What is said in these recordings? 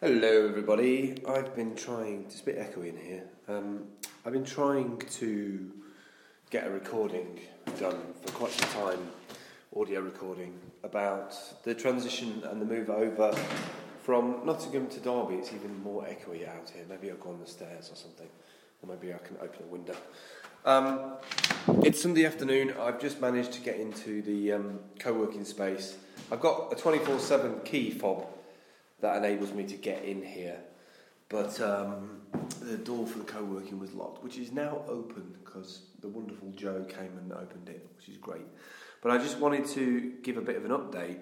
Hello everybody, I've been trying, it's a bit echoey in here, I've been trying to get a recording done for quite some time, audio recording, about the transition and the move over from Nottingham to Derby. It's even more echoey out here. Maybe I'll go on the stairs or something, or maybe I can open a window. It's Sunday afternoon. I've just managed to get into the co-working space. I've got a 24/7 key fob that enables me to get in here, but the door for the co-working was locked, which is now open because the wonderful Joe came and opened it, which is great. But I just wanted to give a bit of an update,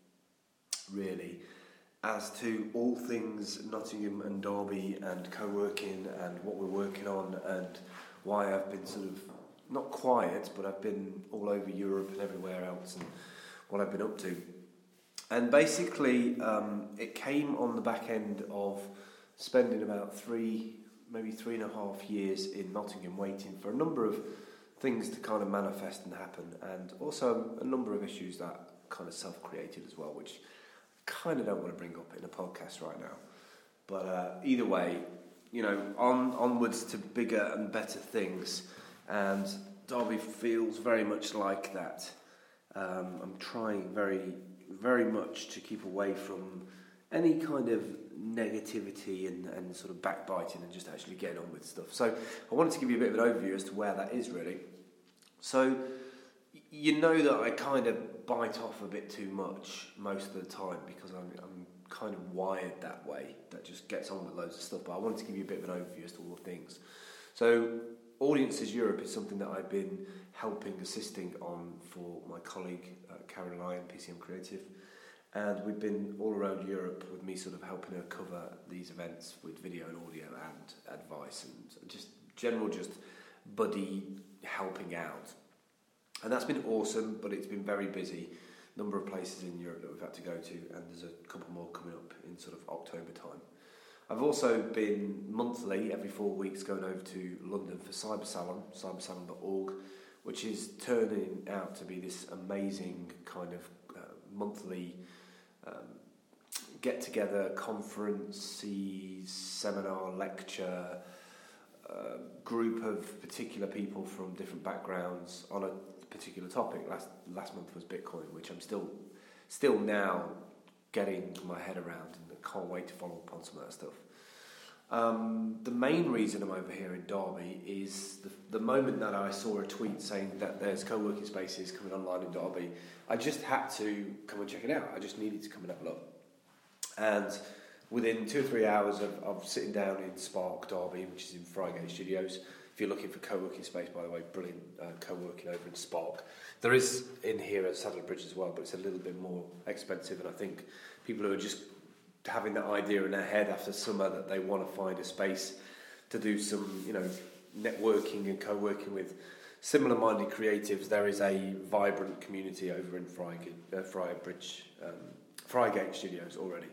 really, as to all things Nottingham and Derby and co-working and what we're working on and why I've been sort of, not quiet, but I've been all over Europe and everywhere else and what I've been up to. And basically, it came on the back end of spending about maybe 3.5 years in Nottingham waiting for a number of things to kind of manifest and happen, and also a number of issues that kind of self-created as well, which I kind of don't want to bring up in a podcast right now. But either way, you know, onwards to bigger and better things, and Derby feels very much like that. I'm trying very much to keep away from any kind of negativity and sort of backbiting and just actually getting on with stuff. So I wanted to give you a bit of an overview as to where that is really. So you know that I kind of bite off a bit too much most of the time because I'm kind of wired that way, that just gets on with loads of stuff, but I wanted to give you a bit of an overview as to all the things. So Audiences Europe is something that I've been assisting on for my colleague Karen Lyon, PCM Creative, and we've been all around Europe with me sort of helping her cover these events with video and audio and advice and just general buddy helping out. And that's been awesome, but it's been very busy. Number of places in Europe that we've had to go to, and there's a couple more coming up in sort of October time. I've also been monthly, every 4 weeks, going over to London for Cybersalon, cybersalon.org, which is turning out to be this amazing kind of monthly get-together, conference, seminar, lecture, group of particular people from different backgrounds on a particular topic. Last month was Bitcoin, which I'm still now getting my head around, and I can't wait to follow up on some of that stuff. The main reason I'm over here in Derby is the moment that I saw a tweet saying that there's co-working spaces coming online in Derby, I just had to come and check it out. I just needed to come and have a look. And within 2 or 3 hours of sitting down in Spark, Derby, which is in Frygate Studios, if you're looking for co-working space, by the way, brilliant co-working over in Spark. There is in here at Saddler Bridge as well, but it's a little bit more expensive, and I think people who are just having that idea in their head after summer that they want to find a space to do some, you know, networking and co-working with similar-minded creatives. There is a vibrant community over in Frygate Studios already.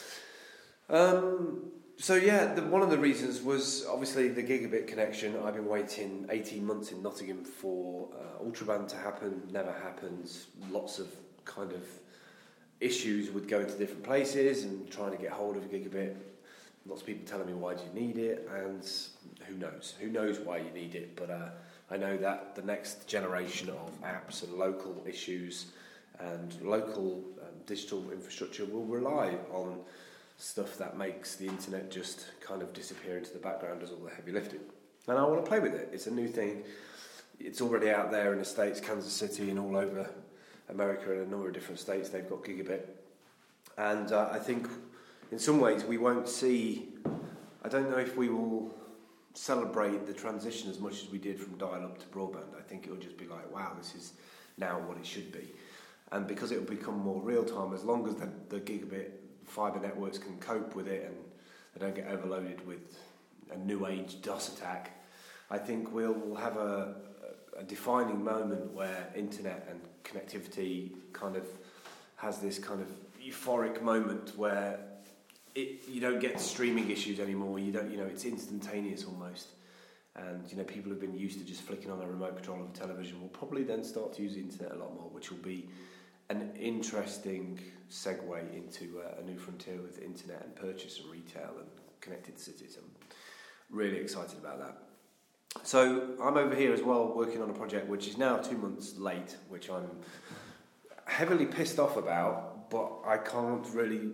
So yeah, one of the reasons was obviously the gigabit connection. I've been waiting 18 months in Nottingham for Ultraband to happen. Never happens. Lots of kind of issues with going to different places and trying to get hold of a gigabit. Lots of people telling me, why do you need it? And who knows why you need it. But I know that the next generation of apps and local issues and local digital infrastructure will rely on stuff that makes the internet just kind of disappear into the background, does all the heavy lifting. And I want to play with it. It's a new thing. It's already out there in the States, Kansas City and all over America and a number of different states. They've got gigabit. And I think in some ways we won't see, I don't know if we will celebrate the transition as much as we did from dial-up to broadband. I think it'll just be like, wow, this is now what it should be. And because it will become more real-time, as long as the gigabit fibre networks can cope with it and they don't get overloaded with a new age DOS attack, I think we'll have a defining moment where internet and connectivity kind of has this kind of euphoric moment where you don't get streaming issues anymore. It's instantaneous almost. And people who've been used to just flicking on a remote control of a television will probably then start to use the internet a lot more, which will be an interesting segue into a new frontier with internet and purchase and retail and connected cities. I'm really excited about that. So I'm over here as well working on a project which is now 2 months late, which I'm heavily pissed off about, but I can't really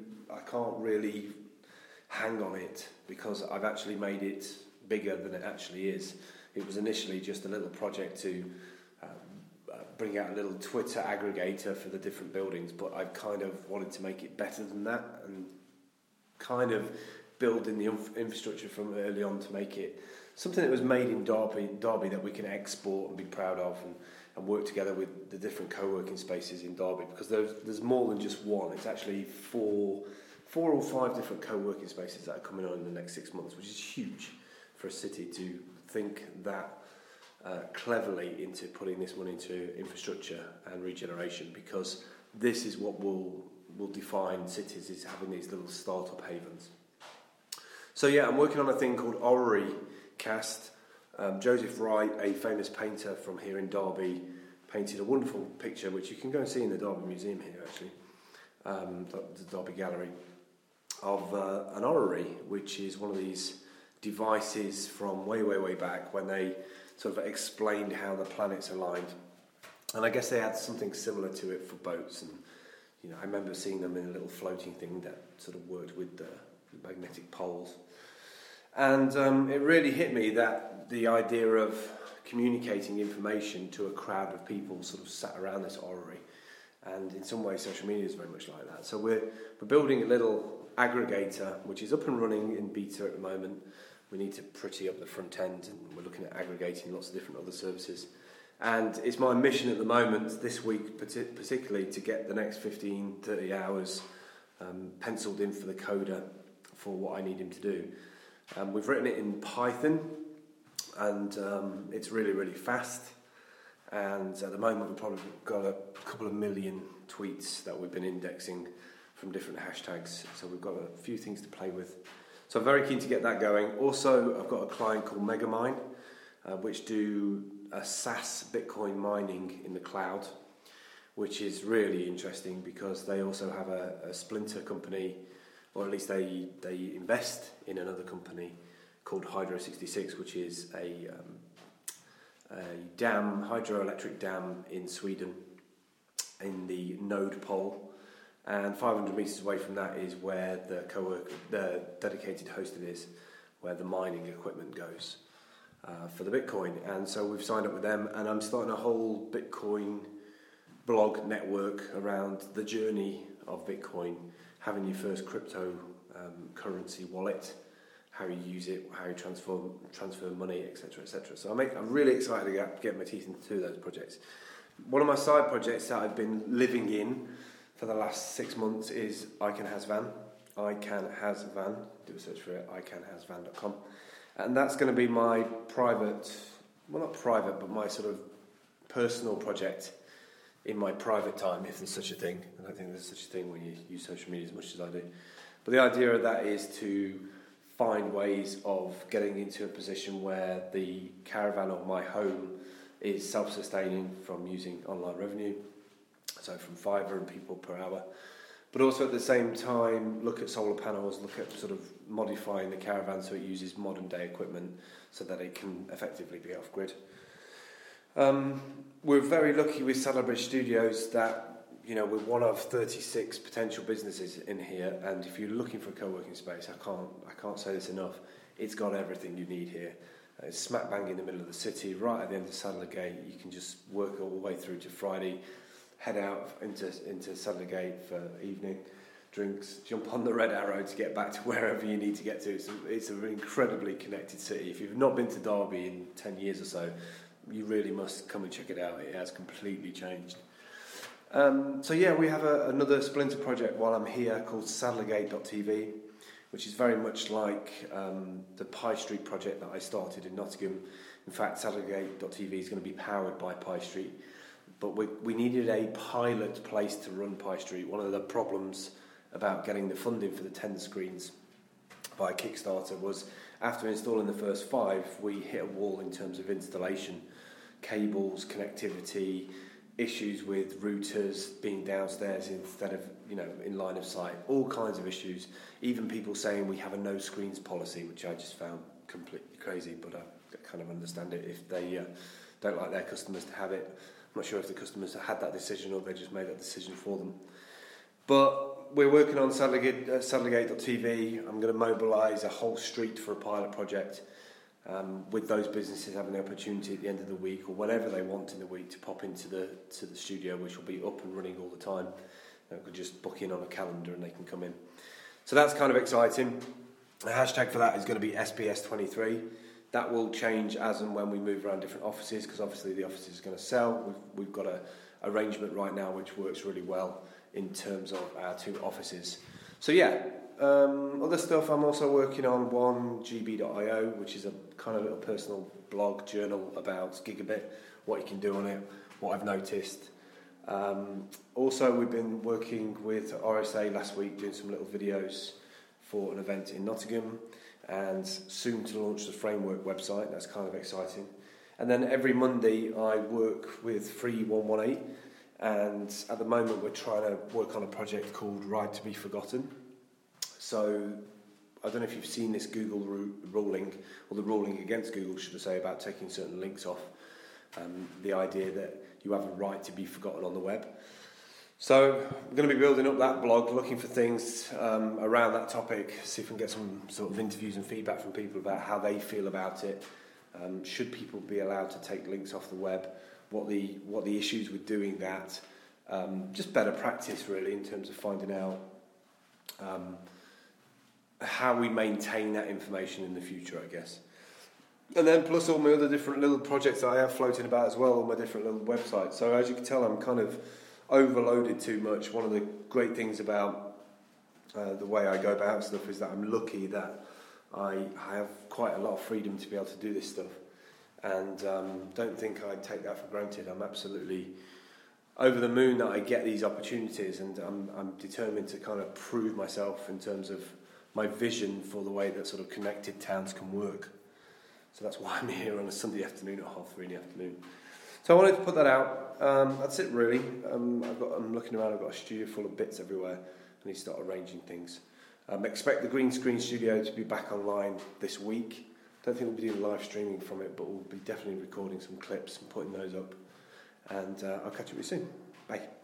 hang on it because I've actually made it bigger than it actually is. It was initially just a little project to bring out a little Twitter aggregator for the different buildings, but I've kind of wanted to make it better than that and kind of build in the infrastructure from early on to make it something that was made in Derby that we can export and be proud of and work together with the different co-working spaces in Derby, because there's more than just one. It's actually four or five different co-working spaces that are coming on in the next 6 months, which is huge for a city to think that cleverly into putting this money into infrastructure and regeneration, because this is what will define cities, is having these little startup havens. So yeah, I'm working on a thing called Orrery Cast. Joseph Wright, a famous painter from here in Derby, painted a wonderful picture which you can go and see in the Derby Museum here actually, the Derby Gallery, of an orrery, which is one of these devices from way back when they sort of explained how the planets aligned. And I guess they had something similar to it for boats, and I remember seeing them in a little floating thing that sort of worked with the magnetic poles. And it really hit me that the idea of communicating information to a crowd of people sort of sat around this orrery, and in some ways social media is very much like that. So we're building a little aggregator which is up and running in beta at the moment. We need to pretty up the front end, and we're looking at aggregating lots of different other services. And it's my mission at the moment, this week particularly, to get the next 15-30 hours penciled in for the coder for what I need him to do. We've written it in Python, and it's really fast. And at the moment we've probably got a couple of million tweets that we've been indexing from different hashtags, so we've got a few things to play with. So I'm very keen to get that going. Also, I've got a client called Megamind, which do a SaaS Bitcoin mining in the cloud, which is really interesting because they also have a splinter company, or at least they invest in another company called Hydro 66, which is a hydroelectric dam in Sweden, in the Node Pole. And 500 metres away from that is where the dedicated hosted is, where the mining equipment goes for the Bitcoin. And so we've signed up with them, and I'm starting a whole Bitcoin blog network around the journey of Bitcoin, having your first crypto currency wallet, how you use it, how you transfer money, etc., etc. So I'm really excited to get my teeth into those projects. One of my side projects that I've been living in for the last 6 months is iCanHasVan. iCanHasVan, do a search for it, iCanHasVan.com. And that's going to be my private, well not private, but my sort of personal project in my private time, if there's such a thing. I don't think there's such a thing when you use social media as much as I do. But the idea of that is to find ways of getting into a position where the caravan of my home is self-sustaining from using online revenue, so from Fiverr and people per hour, but also at the same time look at solar panels, look at sort of modifying the caravan so it uses modern day equipment so that it can effectively be off grid. We're very lucky with Saddlebridge Studios that we're one of 36 potential businesses in here, and if you're looking for a co-working space, I can't say this enough, it's got everything you need here. It's smack bang in the middle of the city, right at the end of Saddlegate. You can just work all the way through to Friday, head out into Saddlegate for evening drinks, jump on the Red Arrow to get back to wherever you need to get to. It's an incredibly connected city. If you've not been to Derby in 10 years or so, you really must come and check it out. It has completely changed. So yeah, we have another splinter project while I'm here called Saddlegate.tv, which is very much like the Pie Street project that I started in Nottingham. In fact, Saddlegate.tv is going to be powered by Pie Street. But we needed a pilot place to run Pie Street. One of the problems about getting the funding for the 10 screens by Kickstarter was after installing the first 5, we hit a wall in terms of installation, cables, connectivity, issues with routers being downstairs instead of, in line of sight, all kinds of issues. Even people saying we have a no screens policy, which I just found completely crazy, but I kind of understand it if they don't like their customers to have it. I'm not sure if the customers have had that decision or they just made that decision for them. But we're working on Satellite.tv. I'm going to mobilise a whole street for a pilot project, with those businesses having the opportunity at the end of the week or whenever they want in the week to pop into the studio, which will be up and running all the time. They could just book in on a calendar and they can come in. So that's kind of exciting. The hashtag for that is going to be SPS23. That will change as and when we move around different offices, because obviously the office is going to sell. We've got an arrangement right now which works really well in terms of our two offices. So yeah, other stuff, I'm also working on 1GB.io, which is a kind of little personal blog journal about Gigabit, what you can do on it, what I've noticed. Also, we've been working with RSA last week, doing some little videos for an event in Nottingham, and soon to launch the Framework website. That's kind of exciting. And then every Monday I work with Free 118, and at the moment we're trying to work on a project called Ride to be Forgotten. So I don't know if you've seen this Google ruling, or the ruling against Google, should I say, about taking certain links off. The idea that you have a right to be forgotten on the web. So I'm going to be building up that blog, looking for things around that topic, see if we can get some sort of interviews and feedback from people about how they feel about it. Should people be allowed to take links off the web? What the issues with doing that? Just better practice, really, in terms of finding out how we maintain that information in the future, I guess. And then plus all my other different little projects that I have floating about as well, all my different little websites. So as you can tell, I'm kind of overloaded too much. One of the great things about the way I go about stuff is that I'm lucky that I have quite a lot of freedom to be able to do this stuff, and don't think I take that for granted. I'm absolutely over the moon that I get these opportunities, and I'm determined to kind of prove myself in terms of my vision for the way that sort of connected towns can work. So that's why I'm here on a Sunday afternoon at 3:30 in the afternoon. So I wanted to put that out. That's it, really. I'm looking around. I've got a studio full of bits everywhere. I need to start arranging things. Expect the green screen studio to be back online this week. Don't think we'll be doing live streaming from it, but we'll be definitely recording some clips and putting those up. And I'll catch up with you soon. Bye.